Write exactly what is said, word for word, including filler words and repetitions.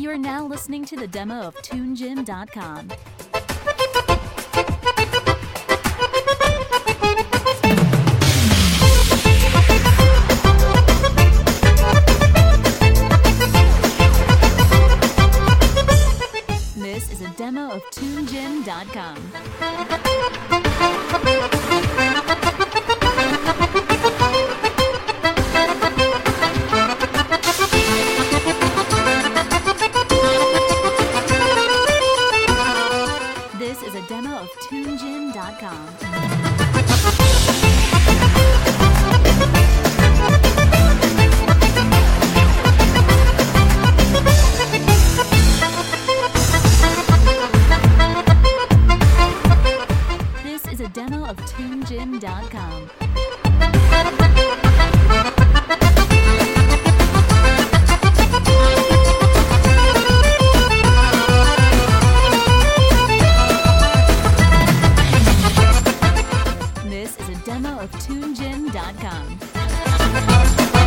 You are now listening to the demo of Tune Gym dot com. This is a demo of Tune Gym dot com. This is a demo of Tune Gym dot com. This is a demo of Tune Gym dot com. This is a demo of Tune Gym dot com.